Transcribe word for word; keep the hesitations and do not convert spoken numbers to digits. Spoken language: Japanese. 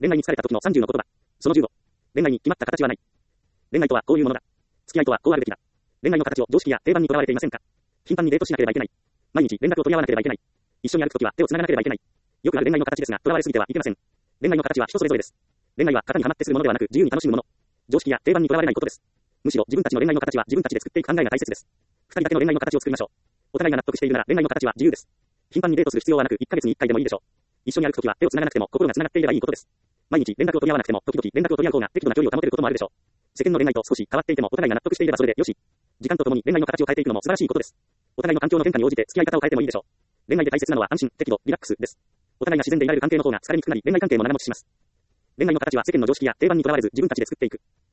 恋愛に疲れた時のさんじゅうの言葉。そのじゅうご。恋愛に決まった形はない。恋愛とはこういうものだ。付き合いとはこうあるべきだ。恋愛の形を常識や定番にとらわれていませんか？頻繁にデートしなければいけない。毎日連絡を取り合わなければいけない。一緒に歩くときは手を繋がなければいけない。よくある恋愛の形ですが、とらわれすぎてはいけません。恋愛の形は人それぞれです。恋愛は型にはまってするものではなく自由に楽しむもの。常識や定番にとらわれないことです。むしろ自分たちの恋愛の形は自分たちで作っていく考えが大切です。二人だけの恋愛の形を作りましょう。お互いが納得しているなら恋愛の形は自由です。頻繁にデートする必要はなくいっかげつにいっかいでもいいでしょう。一緒に歩くときは手を繋がなくても心が繋がっていればいいことです。毎日連絡を取り合わなくても時々連絡を取り合う方が適度な距離を保てることもあるでしょう。世間の恋愛と少し変わっていてもお互いが納得していればそれでよし。時間とともに恋愛の形を変えていくのも素晴らしいことです。お互いの環境の変化に応じて付き合い方を変えてもいいでしょう。恋愛で大切なのは安心、適度、リラックスです。お互いが自然でいられる関係の方が疲れにくくなり恋愛関係も長持ちします。恋愛の形は世間の常識や定番にとらわれず自分たちで作っていく。